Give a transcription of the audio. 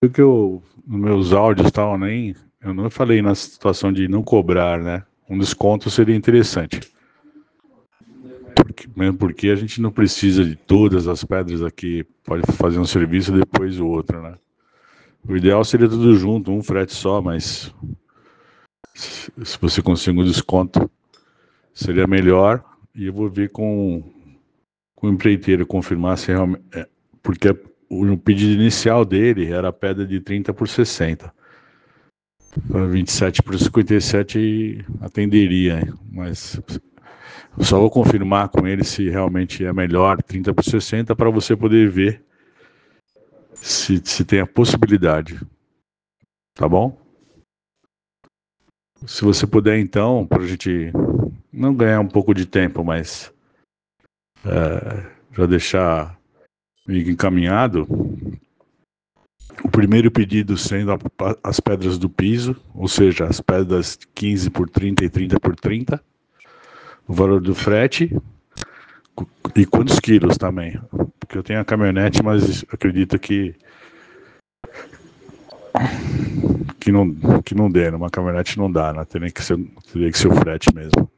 que nos meus áudios tal, eu não falei na situação de não cobrar, né? Um desconto seria interessante. Mesmo porque a gente não precisa de todas as pedras aqui, pode fazer um serviço e depois o outro, né? O ideal seria tudo junto, um frete só, mas se você conseguir um desconto, seria melhor. E eu vou ver com o empreiteiro confirmar se realmente... porque o pedido inicial dele era a pedra de 30 por 60. 27 por 57 atenderia, mas eu só vou confirmar com ele se realmente é melhor 30 por 60 para você poder ver se tem a possibilidade. Tá bom? Se você puder então, para a gente não ganhar um pouco de tempo, mas já deixar meio encaminhado, o primeiro pedido sendo as pedras do piso, ou seja, as pedras 15 por 30 e 30 por 30, o valor do frete e quantos quilos também, porque eu tenho a caminhonete, mas acredito que não dê, numa caminhonete não dá, né? Teria que ser o frete mesmo.